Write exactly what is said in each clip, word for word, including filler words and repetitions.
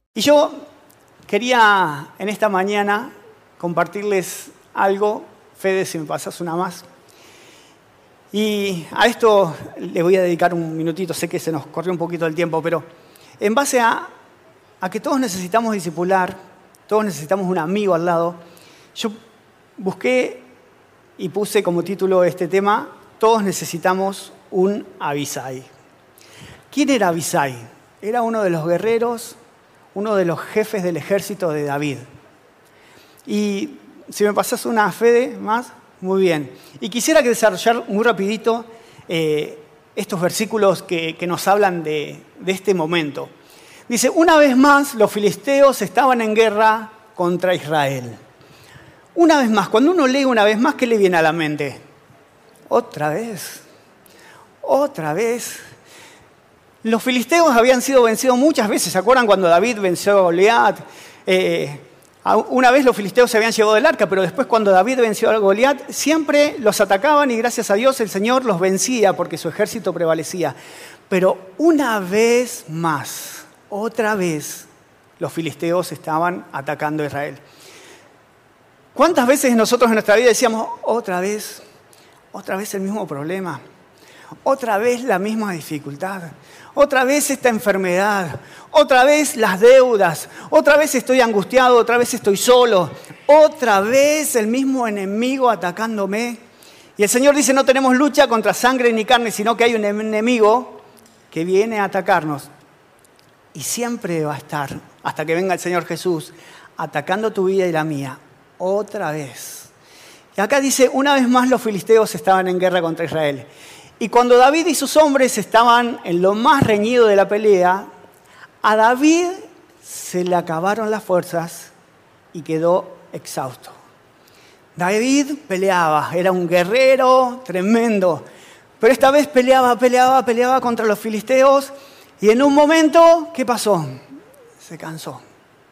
Y yo quería en esta mañana compartirles algo. Fede, si me pasas una más. Y a esto le voy a dedicar un minutito, sé que se nos corrió un poquito el tiempo, pero en base a, a que todos necesitamos discipular, todos necesitamos un amigo al lado, yo busqué y puse como título este tema, todos necesitamos un Abisai. ¿Quién era Abisai? Era uno de los guerreros, uno de los jefes del ejército de David. Y si me pasas una, Fede, más, muy bien. Y quisiera desarrollar muy rapidito eh, estos versículos que, que nos hablan de, de este momento. Dice, una vez más los filisteos estaban en guerra contra Israel. Una vez más, cuando uno lee una vez más, ¿qué le viene a la mente? Otra vez, otra vez. Los filisteos habían sido vencidos muchas veces. ¿Se acuerdan cuando David venció a Goliat? Eh, una vez los filisteos se habían llevado del arca, pero después cuando David venció a Goliat, siempre los atacaban y gracias a Dios el Señor los vencía porque su ejército prevalecía. Pero una vez más, otra vez, los filisteos estaban atacando a Israel. ¿Cuántas veces nosotros en nuestra vida decíamos, otra vez, otra vez el mismo problema? Otra vez la misma dificultad, otra vez esta enfermedad, otra vez las deudas, otra vez estoy angustiado, otra vez estoy solo, otra vez el mismo enemigo atacándome. Y el Señor dice, no tenemos lucha contra sangre ni carne, sino que hay un enemigo que viene a atacarnos. Y siempre va a estar, hasta que venga el Señor Jesús, atacando tu vida y la mía, otra vez. Y acá dice, una vez más los filisteos estaban en guerra contra Israel. Y cuando David y sus hombres estaban en lo más reñido de la pelea, a David se le acabaron las fuerzas y quedó exhausto. David peleaba, era un guerrero tremendo, pero esta vez peleaba, peleaba, peleaba contra los filisteos y en un momento, ¿qué pasó? Se cansó.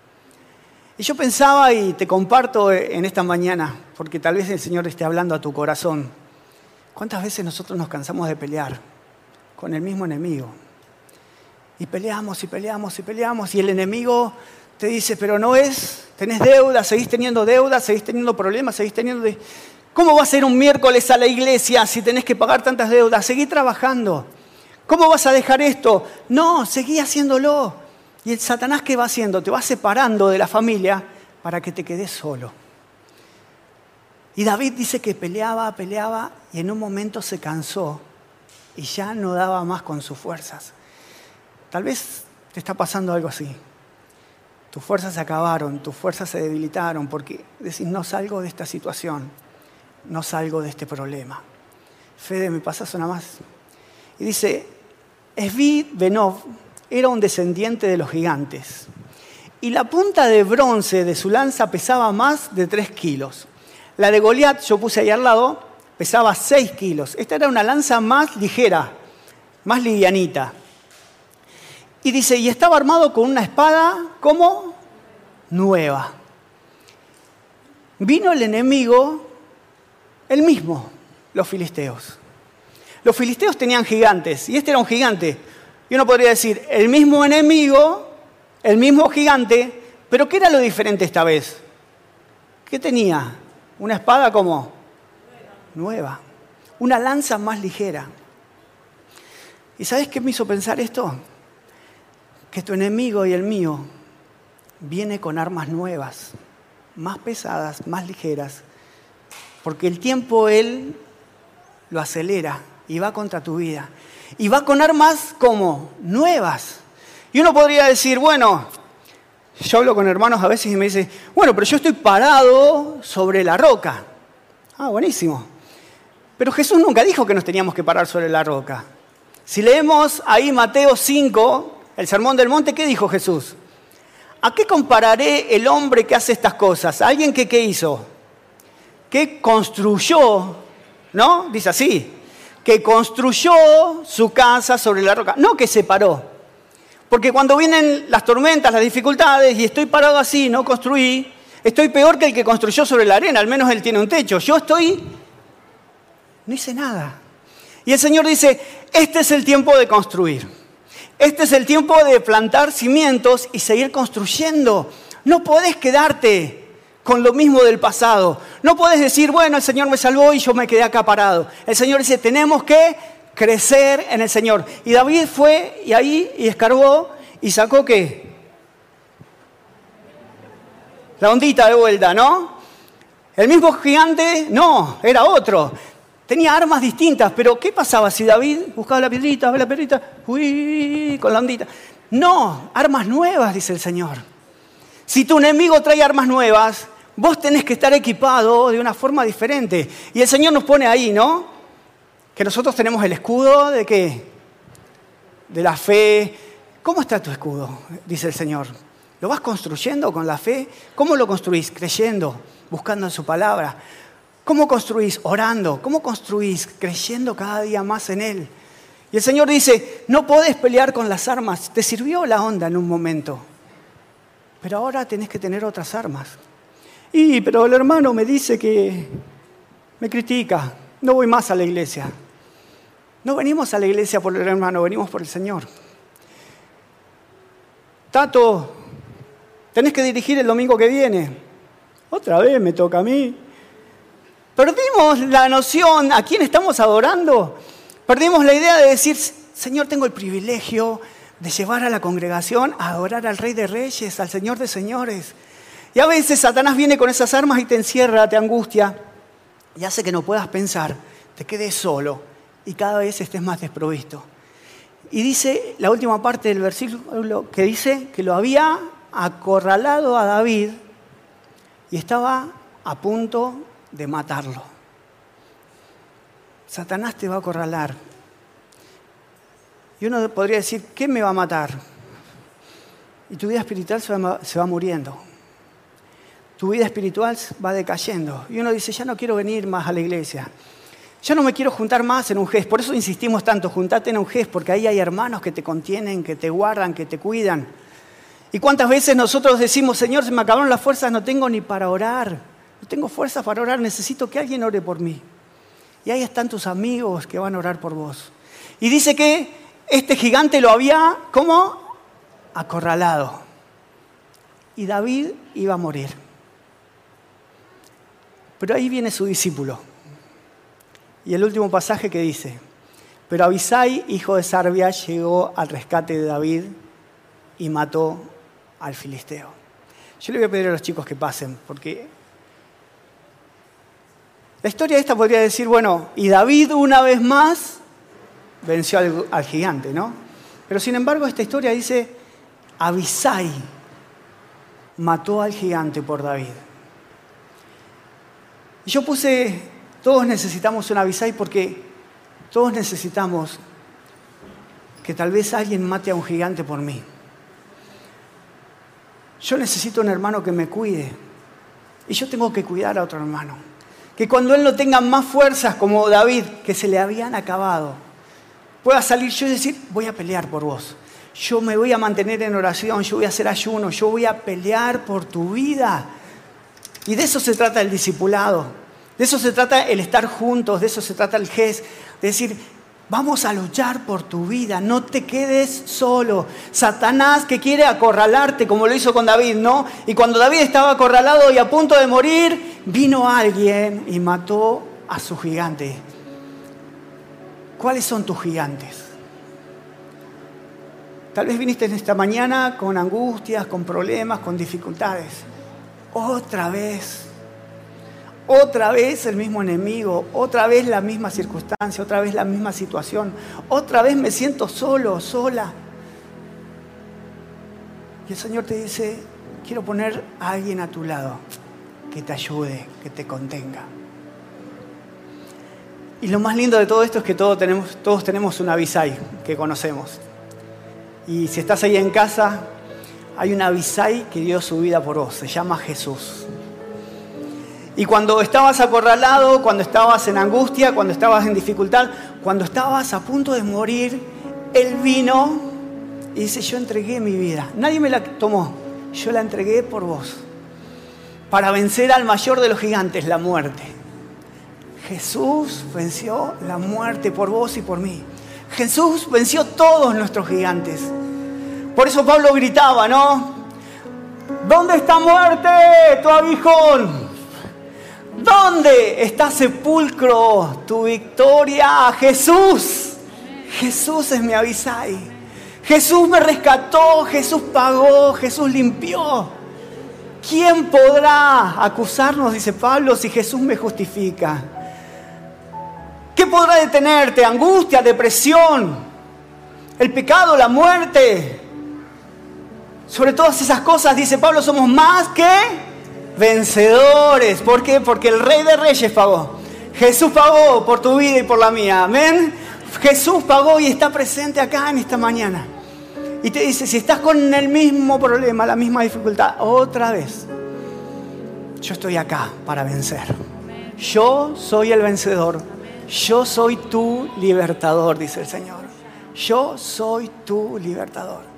Y yo pensaba, y te comparto en esta mañana, porque tal vez el Señor esté hablando a tu corazón, ¿cuántas veces nosotros nos cansamos de pelear con el mismo enemigo? Y peleamos y peleamos y peleamos y el enemigo te dice, pero no es, tenés deuda, seguís teniendo deuda, seguís teniendo problemas, seguís teniendo... De... ¿Cómo vas a ir un miércoles a la iglesia si tenés que pagar tantas deudas? Seguí trabajando. ¿Cómo vas a dejar esto? No, seguí haciéndolo. Y el Satanás, ¿qué va haciendo? Te va separando de la familia para que te quedes solo. Y David dice que peleaba, peleaba y en un momento se cansó y ya no daba más con sus fuerzas. Tal vez te está pasando algo así. Tus fuerzas se acabaron, tus fuerzas se debilitaron porque decís, no salgo de esta situación, no salgo de este problema. Fede, ¿me pasas una más? Y dice, Esbi Benov era un descendiente de los gigantes y la punta de bronce de su lanza pesaba más de tres kilos. La de Goliat, yo puse ahí al lado, pesaba seis kilos. Esta era una lanza más ligera, más livianita. Y dice, y estaba armado con una espada como nueva. Vino el enemigo, el mismo, los filisteos. Los filisteos tenían gigantes, y este era un gigante. Y uno podría decir, el mismo enemigo, el mismo gigante, pero ¿qué era lo diferente esta vez? ¿Qué tenía? Una espada como nueva, una lanza más ligera. ¿Y sabes qué me hizo pensar esto? Que tu enemigo y el mío viene con armas nuevas, más pesadas, más ligeras, porque el tiempo él lo acelera y va contra tu vida. Y va con armas como nuevas. Y uno podría decir, bueno, yo hablo con hermanos a veces y me dicen, bueno, pero yo estoy parado sobre la roca. Ah, buenísimo. Pero Jesús nunca dijo que nos teníamos que parar sobre la roca. Si leemos ahí Mateo cinco, el Sermón del Monte, ¿qué dijo Jesús? ¿A qué compararé el hombre que hace estas cosas? ¿A alguien que qué hizo? Que construyó, ¿no? Dice así, que construyó su casa sobre la roca. No que se paró. Porque cuando vienen las tormentas, las dificultades, y estoy parado así, no construí, estoy peor que el que construyó sobre la arena, al menos él tiene un techo. Yo estoy, no hice nada. Y el Señor dice, este es el tiempo de construir. Este es el tiempo de plantar cimientos y seguir construyendo. No podés quedarte con lo mismo del pasado. No podés decir, bueno, el Señor me salvó y yo me quedé acá parado. El Señor dice, tenemos que crecer en el Señor. Y David fue y ahí y escarbó y sacó ¿qué? La ondita de vuelta, ¿no? El mismo gigante, no, era otro. Tenía armas distintas, pero ¿qué pasaba si David buscaba la piedrita, la piedrita, uy, con la ondita? No, armas nuevas, dice el Señor. Si tu enemigo trae armas nuevas, vos tenés que estar equipado de una forma diferente. Y el Señor nos pone ahí, ¿no? Que nosotros tenemos el escudo de ¿qué? De la fe. ¿Cómo está tu escudo? Dice el Señor. ¿Lo vas construyendo con la fe? ¿Cómo lo construís? Creyendo, buscando en su palabra. ¿Cómo construís? Orando. ¿Cómo construís? Creyendo cada día más en Él. Y el Señor dice, no podés pelear con las armas. Te sirvió la onda en un momento. Pero ahora tenés que tener otras armas. Y, pero el hermano me dice que me critica. No voy más a la iglesia. No venimos a la iglesia por el hermano, venimos por el Señor. Tato, tenés que dirigir el domingo que viene. Otra vez me toca a mí. Perdimos la noción a quién estamos adorando. Perdimos la idea de decir, Señor, tengo el privilegio de llevar a la congregación a adorar al Rey de Reyes, al Señor de Señores. Y a veces Satanás viene con esas armas y te encierra, te angustia y hace que no puedas pensar, te quedes solo y cada vez estés más desprovisto. Y dice la última parte del versículo que dice que lo había acorralado a David y estaba a punto de matarlo. Satanás te va a acorralar. Y uno podría decir, ¿qué me va a matar? Y tu vida espiritual se va, se va muriendo. Tu vida espiritual va decayendo. Y uno dice, ya no quiero venir más a la iglesia. Ya no me quiero juntar más en un G E S. Por eso insistimos tanto, juntate en un G E S, porque ahí hay hermanos que te contienen, que te guardan, que te cuidan. ¿Y cuántas veces nosotros decimos, Señor, se me acabaron las fuerzas, no tengo ni para orar? No tengo fuerzas para orar, necesito que alguien ore por mí. Y ahí están tus amigos que van a orar por vos. Y dice que este gigante lo había, ¿cómo? Acorralado. Y David iba a morir. Pero ahí viene su discípulo. Y el último pasaje que dice, pero Abisai, hijo de Sarbia, llegó al rescate de David y mató al filisteo. Yo le voy a pedir a los chicos que pasen, porque la historia esta podría decir, bueno, y David una vez más venció al, al gigante, ¿no? Pero sin embargo esta historia dice, Abisai mató al gigante por David. Y yo puse, todos necesitamos un Abisai porque todos necesitamos que tal vez alguien mate a un gigante por mí. Yo necesito un hermano que me cuide y yo tengo que cuidar a otro hermano. Que cuando él no tenga más fuerzas como David, que se le habían acabado, pueda salir yo y decir, voy a pelear por vos. Yo me voy a mantener en oración, yo voy a hacer ayuno, yo voy a pelear por tu vida. Y de eso se trata el discipulado. De eso se trata el estar juntos, de eso se trata el G E S. De decir, vamos a luchar por tu vida, no te quedes solo. Satanás que quiere acorralarte como lo hizo con David, ¿no? Y cuando David estaba acorralado y a punto de morir, vino alguien y mató a su gigante. ¿Cuáles son tus gigantes? Tal vez viniste en esta mañana con angustias, con problemas, con dificultades. Otra vez. Otra vez el mismo enemigo, otra vez la misma circunstancia, otra vez la misma situación, otra vez me siento solo, sola. Y el Señor te dice, quiero poner a alguien a tu lado que te ayude, que te contenga. Y lo más lindo de todo esto es que todos tenemos, todos tenemos un Abisai que conocemos. Y si estás ahí en casa, hay un Abisai que dio su vida por vos, se llama Jesús. Y cuando estabas acorralado, cuando estabas en angustia, cuando estabas en dificultad, cuando estabas a punto de morir, Él vino y dice, yo entregué mi vida. Nadie me la tomó, yo la entregué por vos. Para vencer al mayor de los gigantes, la muerte. Jesús venció la muerte por vos y por mí. Jesús venció todos nuestros gigantes. Por eso Pablo gritaba, ¿no? ¿Dónde está muerte, tu aguijón? ¿Dónde está sepulcro, tu victoria? Jesús. Jesús es mi Abisai. Jesús me rescató, Jesús pagó, Jesús limpió. ¿Quién podrá acusarnos, dice Pablo, si Jesús me justifica? ¿Qué podrá detenerte? Angustia, depresión, el pecado, la muerte. Sobre todas esas cosas, dice Pablo, somos más que vencedores. ¿Por qué? Porque el Rey de Reyes pagó. Jesús pagó por tu vida y por la mía. Amén. Jesús pagó y está presente acá en esta mañana. Y te dice, si estás con el mismo problema, la misma dificultad, otra vez, yo estoy acá para vencer. Yo soy el vencedor. Yo soy tu libertador, dice el Señor. Yo soy tu libertador.